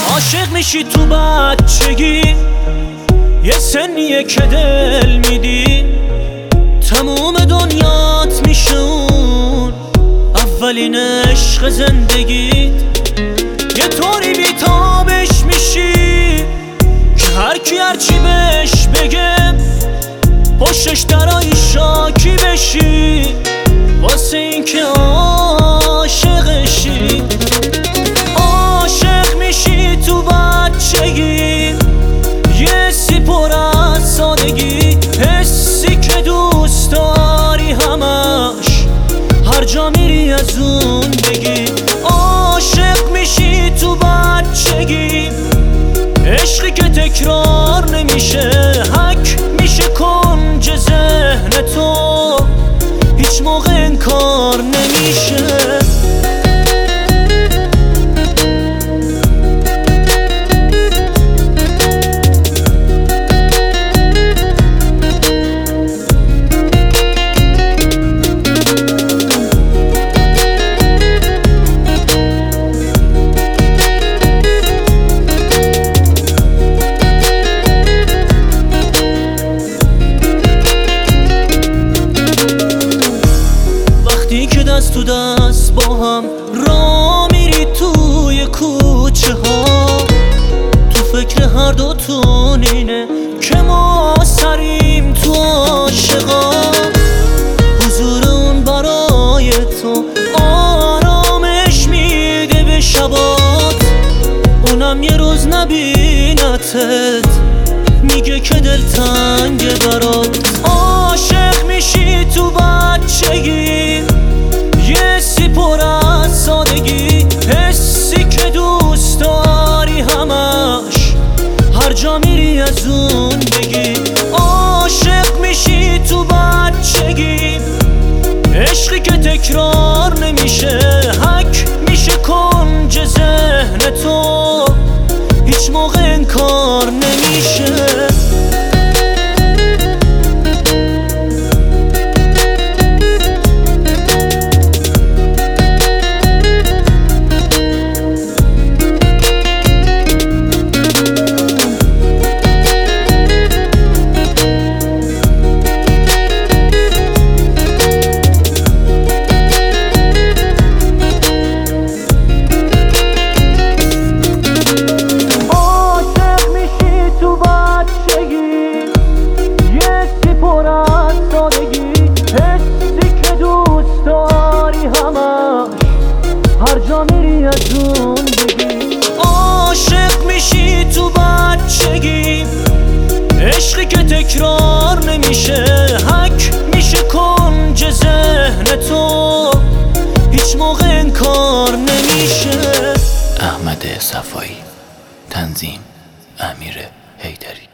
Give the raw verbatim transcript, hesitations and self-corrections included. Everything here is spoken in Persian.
عاشق میشی تو بچگی، یه سنیه که دل میدی، تموم دنیات میشه اون اولین عشق زندگیت. یه طوری بیتابش میشی که هر کی هرچی بهش بگه پشتش درای شاکی بشی، واسه این که عاشقشی. عاشق میشی تو بچگی، یه سی پر از سادگی، حسی که دوست داری همش هر جا میری از اون بگی. عاشق میشی تو بچگی، عشقی که تکرار نمیشه، حک میشه کنج ذهن تو، هیچ موقع انکار نمیشه. دست تو دست با هم را میری توی کوچه ها، تو فکر هر دوتون اینه که ما سریم تو عاشقا. حضور اون برای تو آرامش میده به شبات، اونم یه روز نبینتت میگه که دلتنگه برات. عاشق میشی تو بچگی، یه سی پر از سادگی، حسی که دوست داری همش هر جا میری از اون بگی. عاشق میشی تو بچگی، عشقی که تکرار نمیشه، حک میشه کنج ذهن تو، هیچ موقع انکار نمیشه. میری از اون بگی. عاشق میشی تو بچگی، عشقی که تکرار نمیشه، حک میشه کنج ذهن تو، هیچ موقع انکار نمیشه. احمد صفایی، تنظیم امیر حیدری.